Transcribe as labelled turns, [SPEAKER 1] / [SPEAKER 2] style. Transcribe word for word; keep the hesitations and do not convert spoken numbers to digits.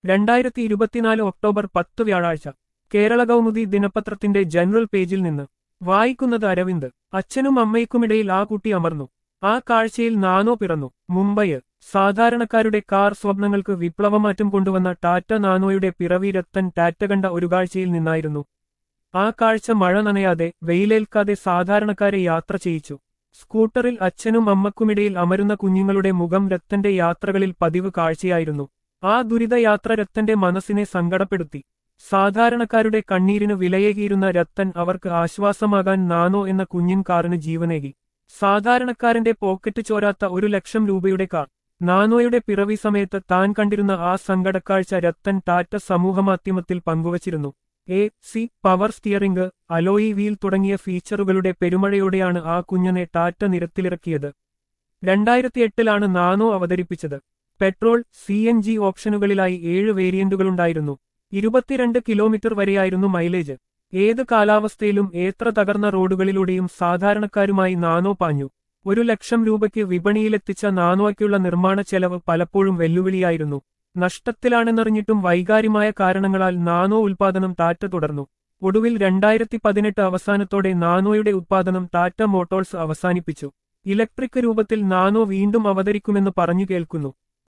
[SPEAKER 1] രണ്ടായിരത്തി ഇരുപത്തിനാല് ഒക്ടോബർ പത്ത് വ്യാഴാഴ്ച കേരള കൗമുദി ദിനപത്രത്തിന്റെ ജനറൽ പേജിൽ നിന്ന് വായിക്കുന്നത് അരവിന്ദ്. അച്ഛനും അമ്മയ്ക്കുമിടയിൽ ആ കുട്ടി അമർന്നു. ആ കാഴ്ചയിൽ നാനോ പിറന്നു. മുംബൈ. സാധാരണക്കാരുടെ കാർ സ്വപ്നങ്ങൾക്ക് വിപ്ലവമാറ്റം കൊണ്ടുവന്ന ടാറ്റ നാനോയുടെ പിറവി രത്തൻ ടാറ്റ കണ്ട ഒരു കാഴ്ചയിൽ നിന്നായിരുന്നു. ആ കാഴ്ച മഴ നനയാതെ വെയിലേൽക്കാതെ സാധാരണക്കാരെ യാത്ര ചെയ്യിച്ചു. സ്കൂട്ടറിൽ അച്ഛനും അമ്മക്കുമിടയിൽ അമരുന്ന കുഞ്ഞുങ്ങളുടെ മുഖം രത്തന്റെ യാത്രകളിൽ പതിവ് കാഴ്ചയായിരുന്നു. ആ ദുരിതയാത്ര രത്തന്റെ മനസ്സിനെ സങ്കടപ്പെടുത്തി. സാധാരണക്കാരുടെ കണ്ണീരിന് വിലയേകിയിരുന്ന രത്തൻ അവർക്ക് ആശ്വാസമാകാൻ നാനോ എന്ന കുഞ്ഞിൻ കാറിന് ജീവനേകി. സാധാരണക്കാരന്റെ പോക്കറ്റ് ചോരാത്ത ഒരു ലക്ഷം രൂപയുടെ കാർ. നാനോയുടെ പിറവി സമയത്ത് താൻ കണ്ടിരുന്ന ആ സങ്കടക്കാഴ്ച രത്തൻ ടാറ്റ സമൂഹമാധ്യമത്തിൽ പങ്കുവച്ചിരുന്നു. A C power steering, alloy wheel തുടങ്ങിയ ഫീച്ചറുകളുടെ പെരുമഴയോടെയാണ് ആ കുഞ്ഞനെ ടാറ്റ നിരത്തിലിറക്കിയത്. രണ്ടായിരത്തി എട്ടിലാണ് നാനോ അവതരിപ്പിച്ചത്. പെട്രോൾ, സി എൻ ജി ഓപ്ഷനുകളിലായി ഏഴ് വേരിയന്റുകളുണ്ടായിരുന്നു. ഇരുപത്തിരണ്ട് കിലോമീറ്റർ വരെയായിരുന്നു മൈലേജ്. ഏത് കാലാവസ്ഥയിലും എത്ര തകർന്ന റോഡുകളിലൂടെയും സാധാരണക്കാരുമായി നാനോ പാഞ്ഞു. ഒരു ലക്ഷം രൂപയ്ക്ക് വിപണിയിലെത്തിച്ച നാനോയ്ക്കുള്ള നിർമ്മാണ ചെലവ് പലപ്പോഴും വെല്ലുവിളിയായിരുന്നു. നഷ്ടത്തിലാണെന്നറിഞ്ഞിട്ടും വൈകാര്യമായ കാരണങ്ങളാൽ നാനോ ഉൽപാദനം ടാറ്റ തുടർന്നു. ഒടുവിൽ രണ്ടായിരത്തി പതിനെട്ട് അവസാനത്തോടെ നാനോയുടെ ഉത്പാദനം ടാറ്റ മോട്ടോഴ്സ് അവസാനിപ്പിച്ചു. ഇലക്ട്രിക് രൂപത്തിൽ നാനോ വീണ്ടും അവതരിക്കുമെന്ന് പറഞ്ഞു കേൾക്കുന്നു.